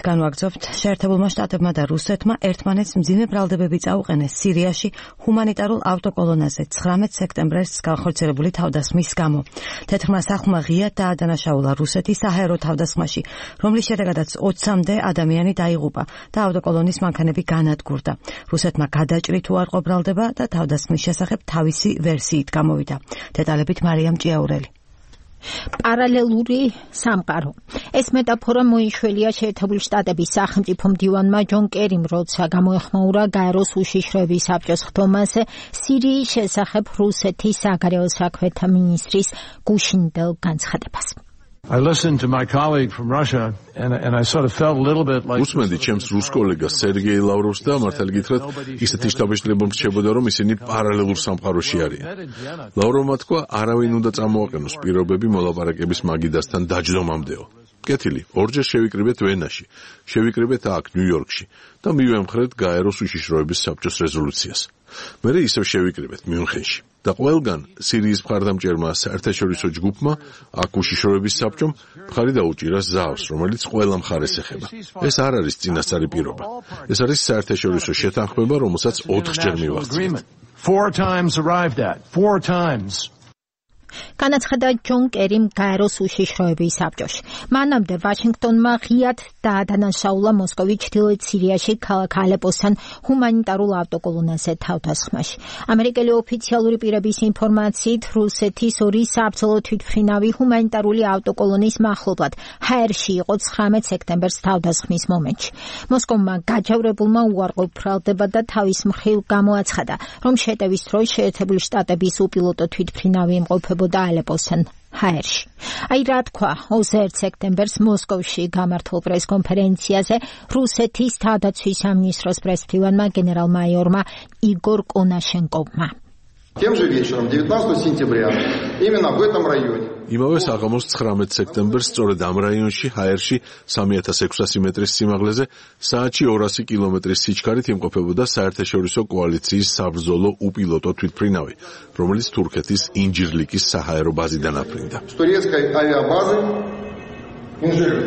განვაგრძობთ, შეერთებულმა შტატებმა და რუსეთმა ერთმანეთს მძიმე ბრალდებები წაუყენეს სირიაში ჰუმანიტარულ ავტოკოლონაზე 19 სექტემბერს განხორციელებული თავდასხმის გამო. თეთრმა სახლმა ღიად დაადანაშაულა რუსეთის საჰაერო თავდასხმაში, რომლის შედეგადაც 20-მდე ადამიანი დაიღუპა და ავტოკოლონის მანქანები განადგურდა. რუსეთმა გადაჭრით უარყო ბრალდება და თავდასხმის შესახებ თავისი ვერსიით გამოვიდა. დეტალებით მარიამ ჭიაურელი. პარალელური სამყარო. ეს მეტაფორა მოიშველია შეერთებული შტატების სახელმწიფო მდივანმა ჯონ კერიმ, როცა გამოეხმაურა გაეროს უშიშროების საბჭოს ხდომაზე სირიის შესახებ რუსეთის საგარეო საქმეთა მინისტრის გუშინდელ განცხადებას. I listened to my colleague from Russia and I sort of felt a little bit like უსმენდი ჩემს რუს კოლეგას სერგეი ლავროვს და მართალი გითხრათ ისეთი შტაბ-შტაბები რჩებოდა რომ ისინი პარალელურ სამყაროში არიან. ლავროვმა თქვა არავინ უნდა წამოაყენოს პირობები მოლაპარაკების მაგიდასთან დაჯდომამდეო. კეთილი, ორჯერ შევიკრიბეთ ვენაში, შევიკრიბეთ აქ ნიუ-იორკში და მივემხრეთ გაეროს უშიშროების საბჭოს რეზოლუციას. მერე ისევ შევიკრიბეთ მიუნხენში. და ყველგან სირიის მხარდამჭერმა საერთაშორისო ჯგუფმა აქ უშიშროების საბჭომ მხარი დაუჭირა ზავს, რომელიც ყველა მხარეს ეხება. ეს არ არის წინასწარი პირობა. ეს არის საერთაშორისო შეთანხმება, რომელსაც 4-ჯერ მივახცეთ. 4 times arrived at. 4 times. განაცხადა ჯონ კერიმ გაეროს უშიშროების საბჭოში. მანამდე ვაშინგტონმა ღიად დაადანაშაულა მოსკოვის ჩრდილოეთ სირიაში ქალაქ ალეპოსთან ჰუმანიტარულ ავტოკოლონაზე თავდასხმაში. ამერიკელი ოფიციალური პირების ინფორმაციით რუსეთის 2 საბრძოლო თვითმფრინავი ჰუმანიტარული ავტოკოლონის მახლობლად ჰაერში იყო 19 სექტემბერს თავდასხმის მომენტში. მოსკოვმა გაჯავრებულმა უარყო ბრალდება და თავის მხრივ გამოაცხადა, რომ შეტევის დროს შეერთებული შტატების უპილოტო თვითმფრინავი იმყოფებოდა და ალეპოსთან ჰაერში. აი რა თქვა 21 სექტემბერს მოსკოვში გამართულ პრესკონფერენციაზე რუსეთის თავდაცვის სამინისტროს პრესმდივანმა გენერალ-მაიორმა იგორ კონაშენკოვმა. Тем же вечером 19 сентября именно в этом районе იმავე საღამოს 19 სექტემბერს სწორედ ამ რაიონში ჰაერში 3600 მეტრის სიმაღლეზე საათში 200 კილომეტრის სიჩქარით იმყოფებოდა საერთაშორისო კოალიციის საბრძოლო უპილოტო თვითმფრინავი, რომელიც თურქეთის ინჯირლიკის საჰაერო ბაზიდან აფრინდა. турецкой авиабазы Инжир.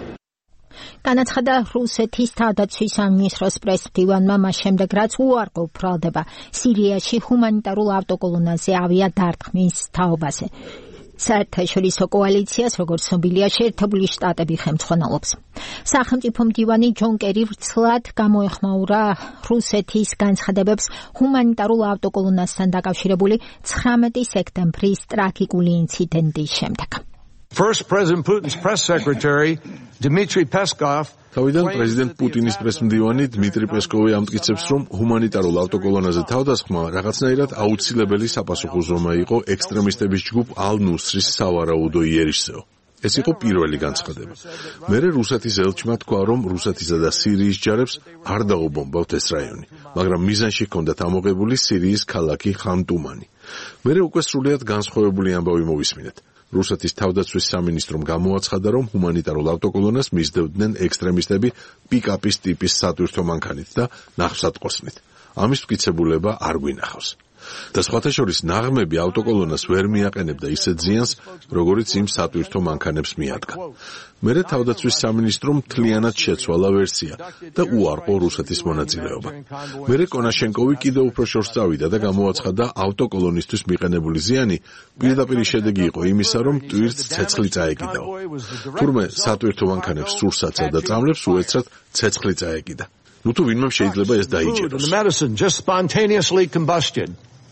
განაცხადა რუსეთის თავდაცვის სამინისტროს პრესმდივანმა მას შემდეგ, რაც უარყო ბრალდება სირიაში ჰუმანიტარულ ავტოკოლონაზე ავიადარტყმის თაობაზე. საერთაშორისო კოალიციას, როგორც ცნობილია, შეერთებული შტატები ხელმძღვანელობს. სახელმწიფო მდივანი ჯონ კერი ვრცლად გამოეხმაურა რუსეთის განცხადებებს ჰუმანიტარულ ავტოკოლონასთან დაკავშირებული 19 სექტემბრის ტრაგიკული ინციდენტის შემდეგ. First President Putin's press secretary Dmitry Peskov თავიდან პრეზიდენტ პუტინის პრესმდივანი დმიტრი პესკოვი ამტკიცებს, რომ ჰუმანიტარულ ავტოკოლონაზე თავდასხმა რაღაცნაირად აუცილებელი საპასუხოზრომა იყო ექსტრემისტების ჯგუფ ალ-ნუსრის სავარაუდო იერიშზეო. ეს იყო პირველი განცხადება. მერე რუსეთის ელჩმა თქვა, რომ რუსეთისა და სირიის ჯარებს არ დაუბომბავთ ეს რაიონი, მაგრამ მიზანში ჰქონდათ ამოღებული სირიის ქალაქი ხან-ტუმანი. მერე უკვე სრულიად განსხვავებული ამბავი მოვისმინეთ. რუსეთის თავდაცვის სამინისტრომ გამოაცხადა, რომ ჰუმანიტარულ ავტოკოლონას მისდევდნენ ექსტრემისტები პიკაპის ტიპის სატვირთო მანქანით და ნახევსატყოსნით. ამის მტკიცებულება არ გვინახავს. და სხვათა შორის ნაღმები ავტოკოლონას ვერ მიაყენებდა ისეთ ზიანს, როგორიც იმ სატვირთო მანქანებს მიადგა. მერე თავდაცვის სამინისტრომ მთლიანად შეცვალა ვერსია და უარყო რუსეთის მონაწილეობა. მერე კონაშენკოვი კიდევ უფრო შორს წავიდა და გამოაცხადა ავტოკოლონისთვის მიყენებული ზიანი პირდაპირ შედეგი იყო იმისა, რომ ტვირთს ცეცხლი წაეკიდაო. თურმე სატვირთო მანქანებს სურსაცა და წამლებს უეცრად ცეცხლი წაეკიდა. ნუ თუ ვინმე შეიძლება ეს დაიჭეროს. The medicine just spontaneously combusted.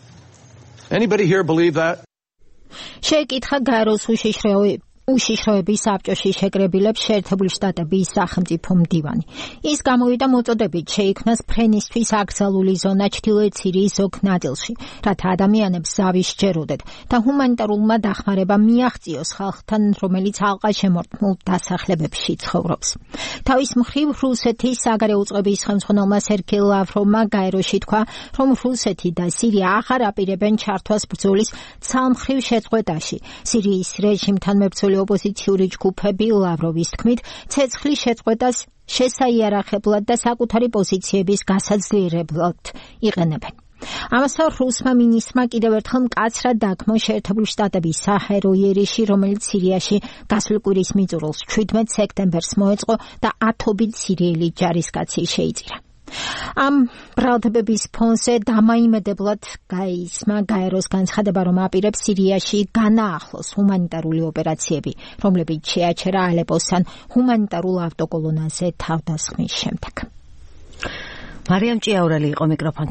Anybody here believe that? შეეკითხა გაეროს უშიშროების საბჭოში შეკრებილებს შეერთებული შტატების სახელმწიფო მდივანი. ის გამოვიდა მოწოდებით შეიქმნას ფრენისთვის აკრძალული ზონა ჩრდილოეთ სირიის ზოგ ნაწილში, რათა ადამიანებს ზავი სჯეროდეთ და ჰუმანიტარულმა დახმარება მიაღწიოს ხალხთან, რომელიც ალყაშემორტმულ დასახლებებში ცხოვრობს. თავის მხრივ რუსეთის საგარეო უწყების ხელმძღვანელმა სერგეი ლავროვმა გაეროში თქვა, რომ რუსეთი და სირია აღარ აპირებენ ჩართვას ბრძოლის ცალმხრივ შეწყვეტაში. სირიის რეჟიმთან მებრძოლი ოპოზიციური ჯგუფები ლავროვის თქმით, ცეცხლის შეწყვეტას შესაიარაღებლად და საკუთარი პოზიციების გასაძლიერებლად იყენებენ. ამასთან რუსმა მინისტრმა კიდევ ერთხელ მკაცრად დაგმო შეერთებული შტატების საჰაერო იერიში, რომელიც სირიაში გასული კვირის მიწურულს 17 სექტემბერს მოეწყო და ათობით სირიელი ჯარისკაცი შეიწირა. ამ ბრალდებების ფონზე დამაიმედებლად გაისმა გაეროს განცხადება, რომ აპირებს სირიაში განაახლოს ჰუმანიტარული ოპერაციები, რომლებიც შეაჩერა ალეპოსთან ჰუმანიტარულ ავტოკოლონაზე თავდასხმის შემდეგ. მარიამ ჭიაურელი იყო მიკროფონთან.